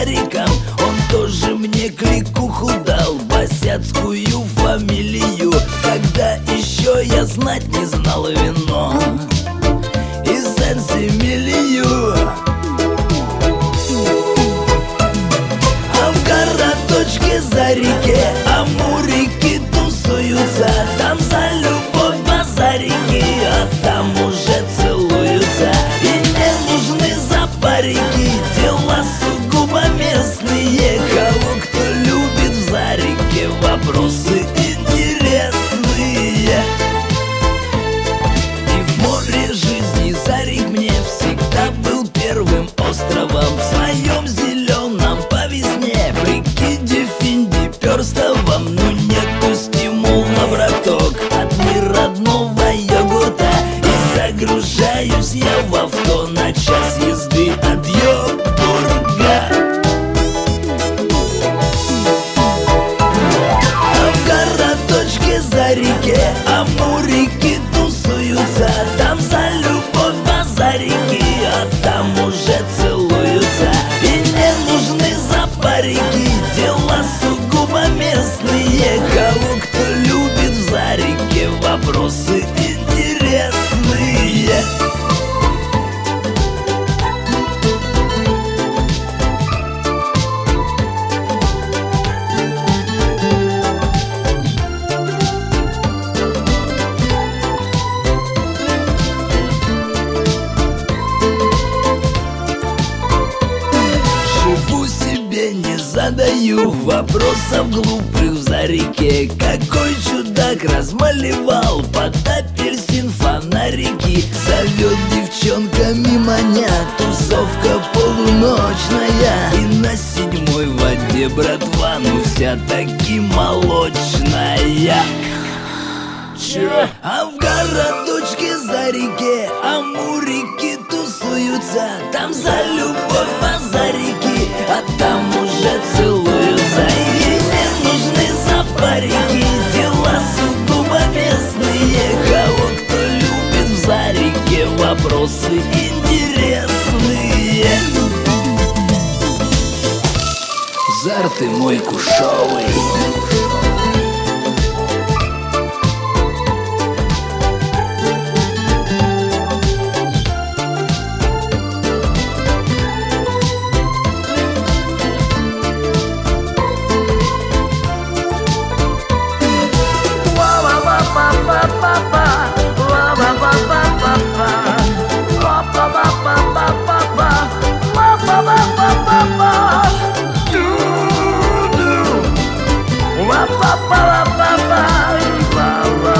Зариком. Он тоже мне кликуху дал, босяцкую фамилию, когда еще я знать не знал вино и сенсимилию. А в городочке Зарике амурики тусуются, там за любовь базарики, а там уже целуются. И не нужны запарики, дела сугубо местные. Кого кто любит в Зарике, вопросы интересные. И в море жизни Зарик мне всегда был первым островом. В своем зеленом по весне прикиде Финди перстовом. Ну нету стимула, браток, от неродного йогурта. И загружаюсь я в авто на час езды от Йобурга. А в городочке Зарике амурики тусуются, там за любовь базарики, а там уже целуются. И не нужны запарики, дела сугубо местные. Кого кто любит в Зарике, вопросы интересные. Живу себе, не задаю вопросов глупых в Зарике. Какой чудак размалевал под апельсин фонарики. Зовет девчонками маня, тусовка полуночная. И на седьмой воде, братва, ну вся таки молочная. Че? А в городочке Зарике амурики тусуются, там за любовь базарики, а там уже целуются. И не нужны запарики, дела сугубо местные. Кого кто любит в Зарике, вопросы интересные. Зар, ты мой кушовый. Ba ba ba ba ba ba ba.